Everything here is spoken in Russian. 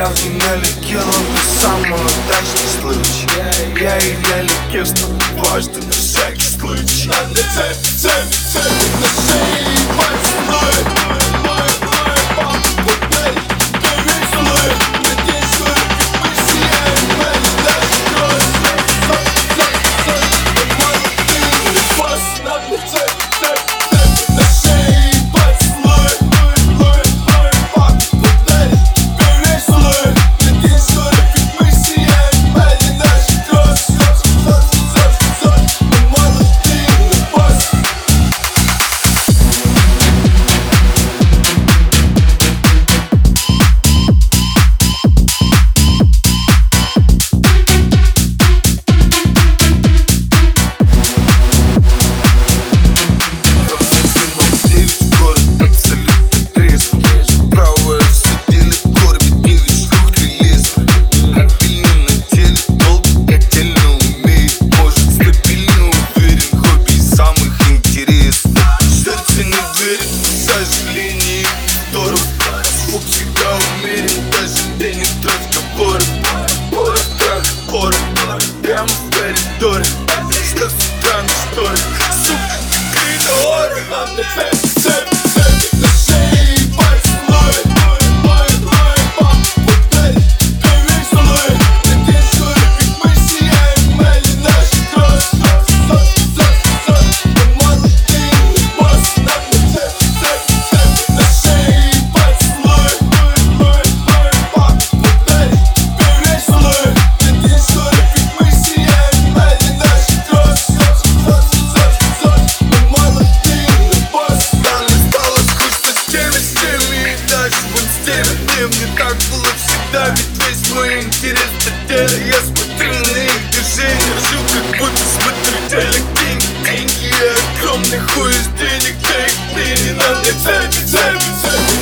Я в ней налетел, он самый удачный случай. Я еле кефтал, дважды на всякий случай. На цепь, на шее пальцы всегда умерен, даже день и разговор. Пора, прямо в коридоре. Что странно, что ли? Сука, коридор. Нам на цепь, на шее пальцы ловит. Мне так было всегда, ведь весь мой интерес до тела. Я смотрю на их движения, жил как будто смотрю телек. Деньги, огромный хуй из денег, да их не надо. Цепь.